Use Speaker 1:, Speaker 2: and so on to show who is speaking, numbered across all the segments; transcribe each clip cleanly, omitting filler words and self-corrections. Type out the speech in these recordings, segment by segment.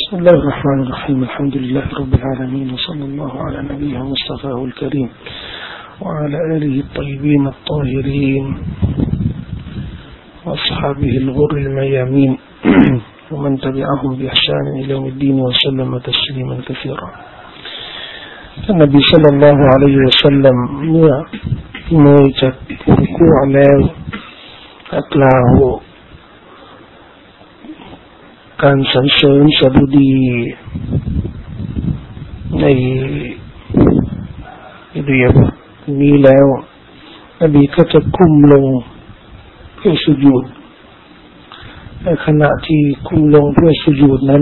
Speaker 1: بسم الله الرحمن الرحيم الحمد لله رب العالمين وصلى الله على نبيه مصطفاه الكريم وعلى آله الطيبين الطاهرين وأصحابه الغر الميامين ومن تبعهم بإحسان إلى يوم الدين وسلم تسليما كثيرا. النبي صلى الله عليه وسلمเมื่อจะรุกูอ์แล้วกล่าวการสรรเสริญสดุดีในเรียบนี้แล้วนบีก็จะก้มลงเพื่อสุญูดในขณะที่ก้มลงเพื่อสุญูดนั้น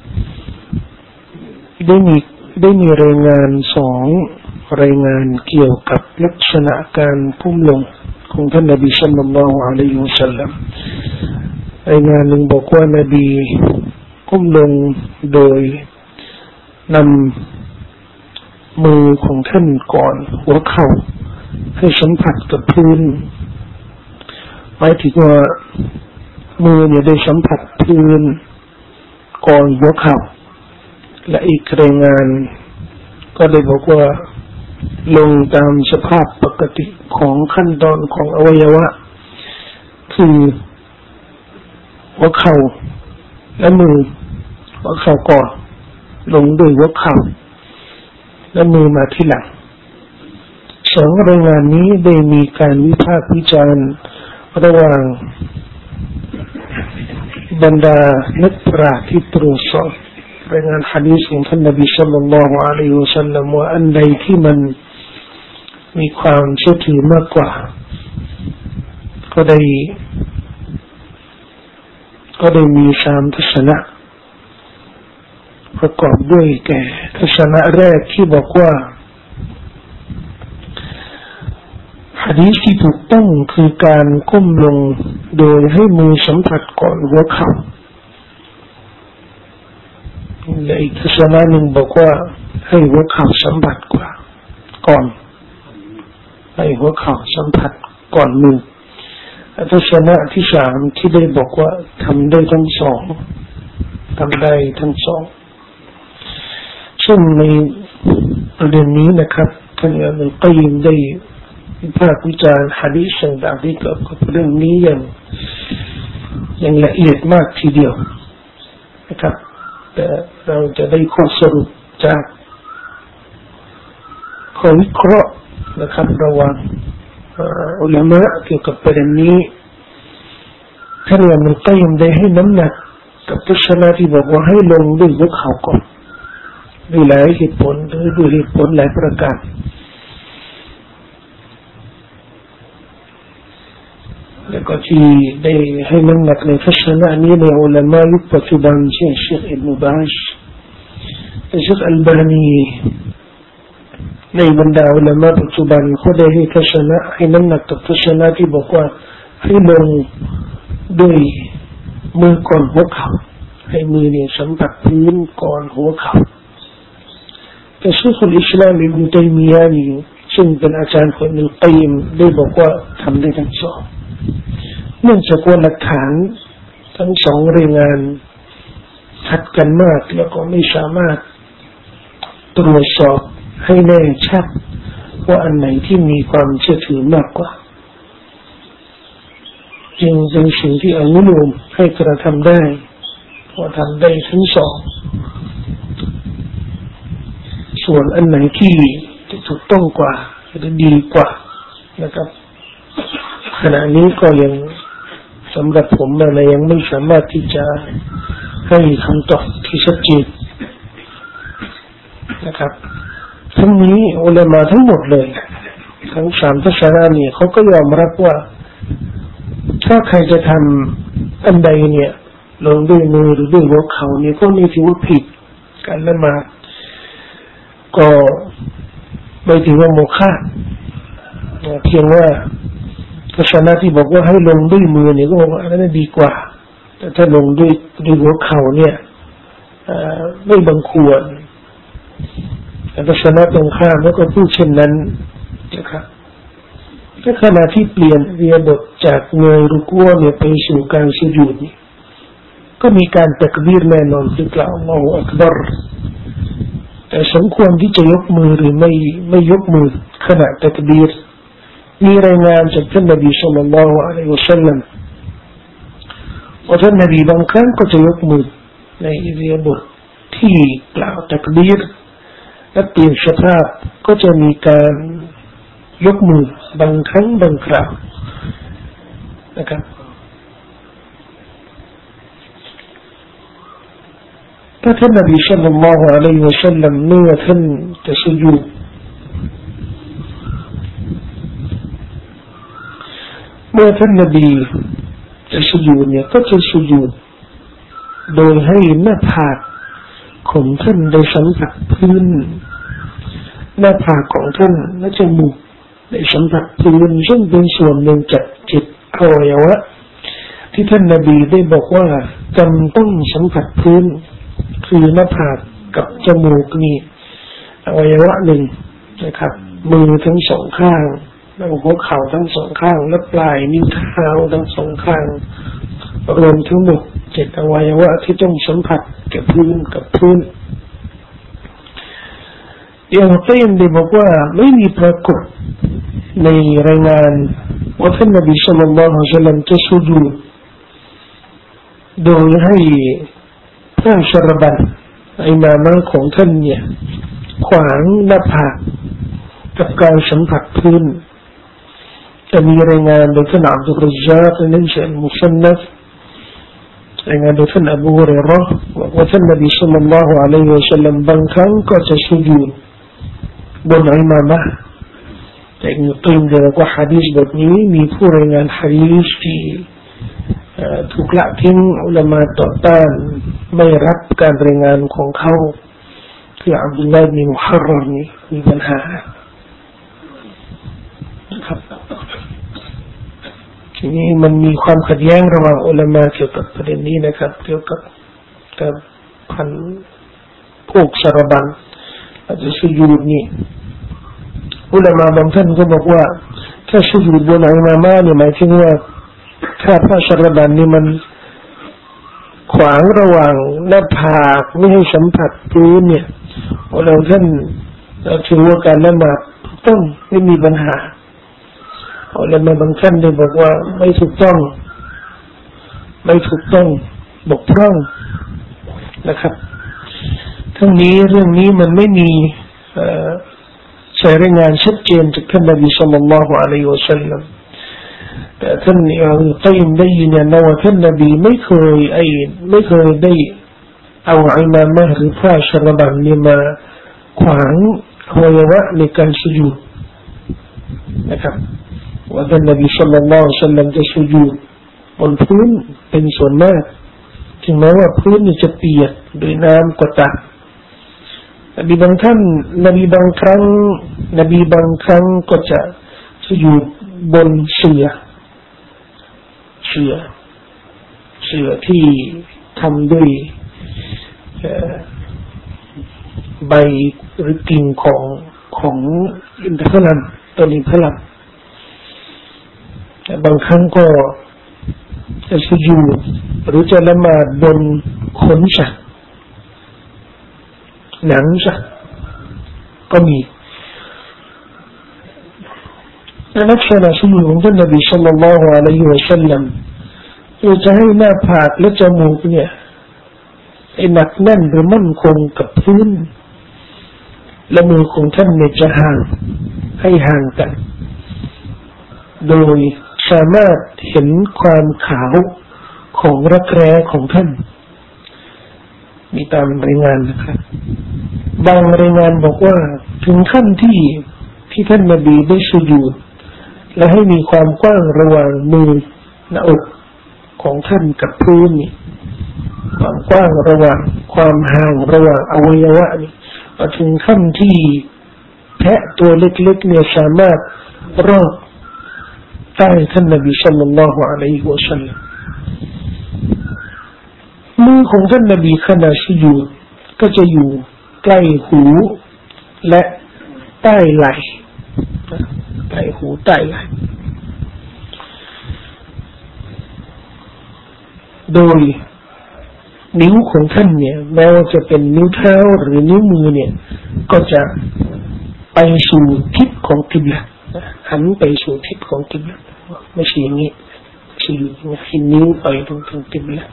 Speaker 1: ได้มีรายงานสองรายงานเกี่ยวกับลักษณะการก้มลงของท่านนบีศ็อลลัลลอฮุอะลัยฮิวะซัลลัมรายงานหนึ่งบอกว่านบีก้มลงโดยนำมือของท่านก่อนหัวเข่าให้สัมผัสกับพื้นหมายถึงว่ามือเนี่ยได้สัมผัสพื้นก่อนหัวเข่าและอีกรายงานก็ได้บอกว่าลงตามสภาพปกติของขั้นตอนของอวัยวะคือหัวเข่าและมือหัวเข่าก่อนลงด้วยหัวเข่าและมือมาที่หลังสองรายงานนี้ได้มีการวิพากษ์วิจารณ์ระหว่างบรรดานักปราชญ์ที่ตรวจสอบรายงานหะดีษของท่านนบีศ็อลลัลลอฮุอะลัยฮิวะซัลลัมว่าอันใดที่มันมีความเชื่อถือมากกว่าก็ได้มีสามทัศนะประกอบด้วยแก่ทัศนะแรกที่บอกว่าหะดีษที่ถูกต้องคือการก้มลงโดยให้มือสัมผัสก่อนหัวเข่าและอีกทัศนะหนึ่งบอกว่าให้หัวเข่าสัมผัสก่อนให้หัวเข่าสัมผัสก่อนมือทัศนะที่สามที่ได้บอกว่าทำได้ทั้งสองซึ่งในประเด็นนี้นะครับท่านอิบนุลกัยยิมได้วิพากษ์วิจารณ์หะดีษต่างๆที่เกี่ยวกับเรื่องนี้อย่างละเอียดมากทีเดียวนะครับแต่เราจะได้ข้อสรุปจากข้อวิเคราะห์นะครับระหว่างอุลามะเกี่ยวกับประเด็นนี้ท่านอิบนุลกัยยิมได้ให้น้ำหนักกับทัศนะที่บอกว่าให้ลงด้วยหัวเข่าก่อนด้วยหลายเหตุผลด้วยเหตุผลหลายประการแล้วก็ที่ได้ให้น้ำหนักในทัศนะนี้ในอุลามะยุคปัจจุบันเช่นเชคอิบนุบาชเชคอัลบานีในบรรดาอุลามะปัจจุบันเขาได้ให้ทัศนะให้น้ำหนักกับทัศนะที่บอกว่าให้ลงด้วยมือก่อนหัวเข่าให้มือเนี่ยสัมผัสพื้นก่อนหัวเข่าแต่เชคอิสลามอิบนุตัยมียะห์นี่ซึ่งเป็นอาจารย์ของอิบนุลกัยยิมได้บอกว่าทำได้ทั้งสองเนื่องจากว่าหลักฐานทั้งสองรายงานขัดกันมากแล้วก็ไม่สามารถตรวจสอบให้แน่ชัดว่าอันไหนที่มีความเชื่อถือมากกว่าจึงเป็นสิ่งที่อนุโลมให้กระทำได้ว่าทำได้ทั้งสองส่วนอันไหนที่ถูกต้องกว่าหรือดีกว่านะครับขณะนี้ก็ยังสำหรับผมยังไม่สามารถที่จะให้คำตอบที่ชัดเจนนะครับทั้งนี้อุลามะทั้งหมดเลยทั้งสามทัศนะนี้เขาก็ยอมรับว่าถ้าใครจะทำอันใดเนี่ยลงด้วยมือหรือด้วยหัวเข่าเนี่ยก็ไม่ถือว่าผิดการละหมาดก็ไม่ถือว่าโมฆะเพียงว่าทัศนะที่บอกว่าให้ลงด้วยมือเนี่ยก็บอกว่าอันนั้นดีกว่าแต่ถ้าลงด้วยหัวเข่าเนี่ยไม่บังควรแต่ทัศนะตรงข้ามแล้วก็พูดเช่นนั้นนะครับในขณะที่เปลี่ยนเรียบทจากเงยรุกูเนี่ยไปสู่การสุญูดนี่ก็มีการตักบีรแน่นอนคือกล่าวอัลลอฮฺอักบัรแต่สมควรที่จะยกมือหรือไม่ยกมือขณะตักบีรมีรายงานจากท่านนบีศ็อลลัลลอฮุอะลัยฮิวะซัลลัมว่าท่านนบีบางครั้งก็จะยกมือในอิริยาบถที่กล่าวตักบีรและเปลี่ยนสภาพก็จะมีการยกมือบางครั้งบางคราวนะครับถ้าท่านนบีศ็อลลัลลอฮุอะลัยฮิวะซัลลัมเมื่อท่านจะสุญูดเมื่อท่านนบีจะสุญูดเนี่ยก็จะสุญูดโดยให้หน้าผากของท่านได้สัมผัสพื้นหน้าผากของท่านและจมูกได้สัมผัสพื้นซึ่งเป็นส่วนหนึ่งจากจิตอวัยวะที่ท่านนบีได้บอกว่าจำต้องสัมผัสพื้นคือหน้าผากกับจมูกนี่อวัยวะหนึ่งนะครับมือทั้งสองข้างแล้วหัวเข่าทั้งสองข้างและปลายนิ้วเท้าทั้งสองข้างรวมทั้งหมด7อวัยวะที่ต้องสัมผัสกับพื้นอย่างเต้นได้บอกว่าไม่มีปรากฏในรายงานว่าท่านนบีศ็อลลัลลอฮุอะลัยฮิวะซัลลัมจะสุญูดโดยให้ผ้าชรบันอิมามะของท่านเนี่ยขวางหน้าผากกับการสัมผัสพื้นจะมีรายงานโดยท่านอับดุลรซากในหนังสือมุซันนัฟรายงานโดยท่านอบูฮุเราะห์ว่าท่านนบีศ็อลลัลลอฮุอะลัยฮิวะซัลลัมบางครั้งก็จะสุญูดบนอิมามะแต่อิบนุตัยมียะห์บอกว่าหะดีษบทนี้มีผู้รายงานหะดีษที่ถูกละทิ้งอุลามะต่อต้านไม่รับการรายงานของเขาคืออับดุลลอฮ์บินมุฮัรรอรนี่มีปัญหาครับทีนี้มันมีความขัดแย้งระหว่างอุลามะเกี่ยวกับประเด็นนี้นะครับเกี่ยวกับพันพวกชรบันอาจจะสุญูดนี่อุลามะบางท่านก็บอกว่าถ้าสุญูดบนอิมามะเนี่ยหมายถึงว่าถ้าผ้าชรบันนี่มันขวางระหว่างหน้าผากไม่ให้สัมผัสพื้นเนี่ยเราท่านถือว่าการละหมาดต้องไม่มีปัญหาแล้วบางท่านได้บอกว่าไม่ถูกต้องบกพร่องนะครับทั้งนี้เรื่องนี้มันไม่มีใช้รายงานชัดเจนจากท่านนบีศ็อลลัลลอฮุอะลัยฮิวะซัลลัมแต่ท่านอิบนุตัยมียะห์ได้ยืนยันว่าท่านนบีไม่เคยได้เอาอิมามะหรือผ้าชรบันนี่มาขวางอวัยวะในการสุญูดนะครับว่าท่านนบีศ็อลลัลลอฮุอะลัยฮิวะซัลลัมจะสุญูดบนพื้นเป็นส่วนมากถึงแม้ว่าพื้นจะเปียกด้วยน้ำก็ตามนบีบางครั้งก็จะสุญูดบนเสื่อที่ทำด้วยใบหรือกิ่งของอินทผลัมต้นอินทผลัมบางครั้งก็จะสุญูดหรือจะละหมาดบนขนสัตว์หนังสัตว์ก็มีลักษณะสุญูดของท่านนบีศ็อลลัลลอฮุอะลัยฮิวะซัลลัมจะให้หน้าผากและจมูกเนี่ยหนักแน่นหรือมั่นคงกับพื้นและมือของท่านเนี่ยจะห่างกันโดยสามารถเห็นความขาวของรักแร้ของท่านมีตามรายงานนะครับบางรายงานบอกว่าถึงขั้นที่ท่านนบีได้สุญูดและให้มีความกว้างระหว่างมือหน้าอกของท่านกับพื้นนี่ความกว้างระหว่างความห่างระหว่างอวัยวะนี่ถึงขั้นที่แพะตัวเล็กๆเนี่ยสามารถรอดใต้ท่านนบีศ็อลลัลลอฮุอะลัยฮิวะซัลลัมมือของท่านนบีขณะสุญูดก็จะอยู่ใกล้หูและใต้ไหล่ใต้หูใต้ไหล่โดยนิ้วของท่านเนี่ยแม้ว่าจะเป็นนิ้วเท้าหรือนิ้วมือเนี่ยก็จะไปสู่ทิศของกิบละหันไปสู่ทิศของกิบละไม่ใช่อย่างนี้คือให้นิ้วไปตรงกิบละ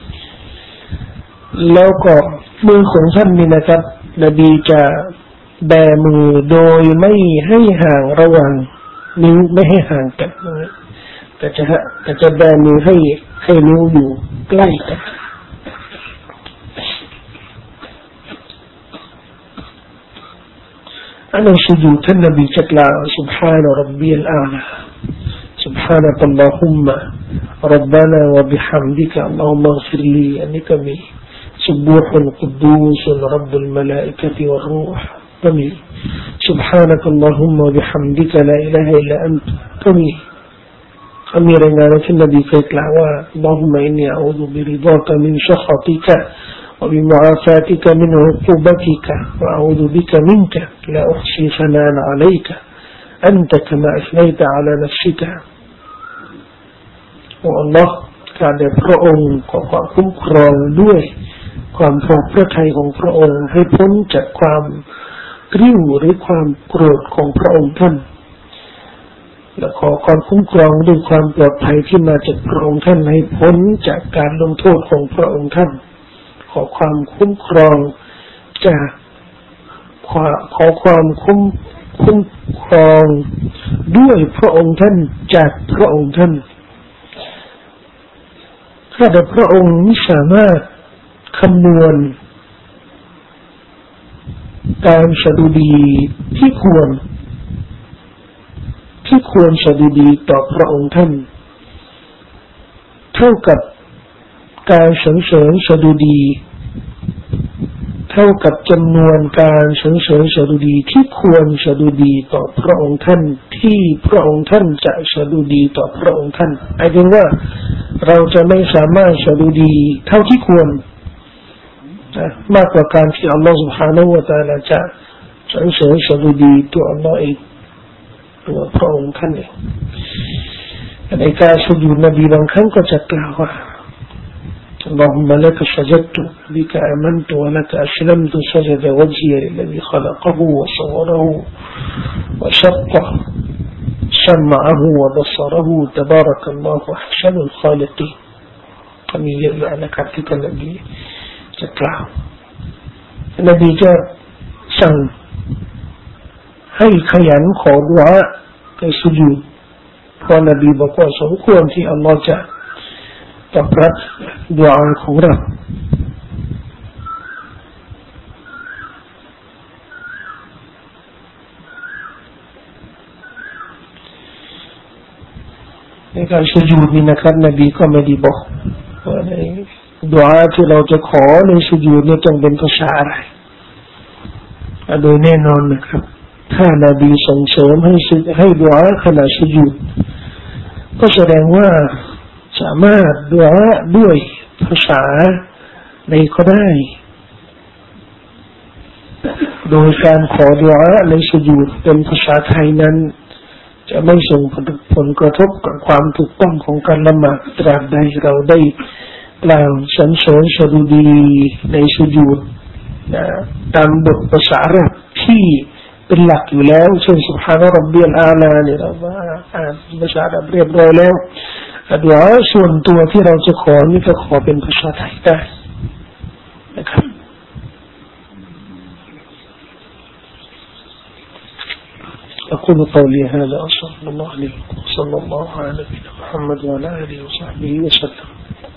Speaker 1: แล้วก็มือของท่านนี่นะครับนบีจะแบมือโดยไม่ให้ห่างระหว่างนิ้วไม่ให้ห่างกันแต่จะแบมือให้นิ้วอยู่ใกล้กันอันนั้นสุญูดท่านนบีจะกล่าว سبحان ربي الأعلى سبحانك اللهم ربنا وبحمدك اللهم اغفر لي อันนี้ก็มี سبوح قدوس رب الملائكة والروح ก็มี سبحانك اللهم وبحمدك لا إله إلا أنت ก็มีมีรายงานว่าท่านนบีเคยกล่าวว่า اللهم إني أعوذ برضاك من سخطك وبمعافاتك من عقوبتك وأعوذ بك منك لا أحصي ثناء عليك أنت كما أثنيت على نفسك والله ข้าแต่พระองค์ขอความคุ้มครองด้วยความพอพระทัยของพระองค์ให้พ้นจากความกริ้วหรือความโกรธของพระองค์ท่านและขอความคุ้มครองด้วยความปลอดภัยที่มาจากพระองค์ท่านให้พ้นจากการลงโทษของพระองค์ท่านขอความคุ้มครองจากขอความคุ้มครองด้วยพระองค์ท่านจากพระองค์ท่านข้าแต่พระองค์ไม่สามารถคำนวณการสดุดีที่ควรสดุดีต่อพระองค์ท่านเท่ากับการสรรเสริญสดุดีเท่ากับจำนวนการสรรเสริญสดุดีที่ควรสดุดีต่อพระองค์ท่านที่พระองค์ท่านจะสดุดีต่อพระองค์ท่านหมายถึงว่าเราจะไม่สามารถสดุดีเท่าที่ควรมากกว่าการที่อัลลอฮฺ سبحانه และ تعالى จะสรรเสริญสดุดีตัวอัลลอฮฺเองตัวพระองค์ท่านเองในการสุญูดนบีบางครั้งก็จะกล่าวว่า اللهم لك سجدت بك آمنت ولك أسلمت سجد وجهي للذي خلقه وصوره وشقه سمعه وبصره تبارك الله أحسن الخالقين มีเยอะๆนะครับที่ท่านนบีจะกล่าวนบีจะสั่งให้ขยันขอดุอาในสุญูดเพราะนบีบอกว่าสมควรที่อัลลอฮฺจะตอบรับดุอาของเราในการสุญูดนี้นะครับนบีก็ไม่ได้บอกว่าในดุอาที่เราจะขอในสุญูดนี้ต้องเป็นภาษาอะไรโดยแน่นอนนะครับถ้านบีส่งเสริมให้ดุอาขณะสุญูดก็แสดงว่าสามารถดุอาด้วยภาษาใดก็ได้โดยการขอดุอาในสุญูดเป็นภาษาไทยนั้นจะไม่ส่งผลกระทบกับความถูกต้องของการละหมาดตราบใดเราได้กล่าวสรรเสริญสดุดีในสุญูดตามบทภาษาอาหรับที่เป็นหลักอยู่แล้วเช่น سبحان ربي الأعلى เนี่ยเราอ่านภาษาอาหรับเรียบร้อยแล้วดุอาส่วนตัวที่เราจะขอนี่ก็ขอเป็นภาษาไทยได้นะครับأقول قولي هذا أستغفر الله لي وصلى الله على نبينا محمد وعلى آله وصحبه وسلم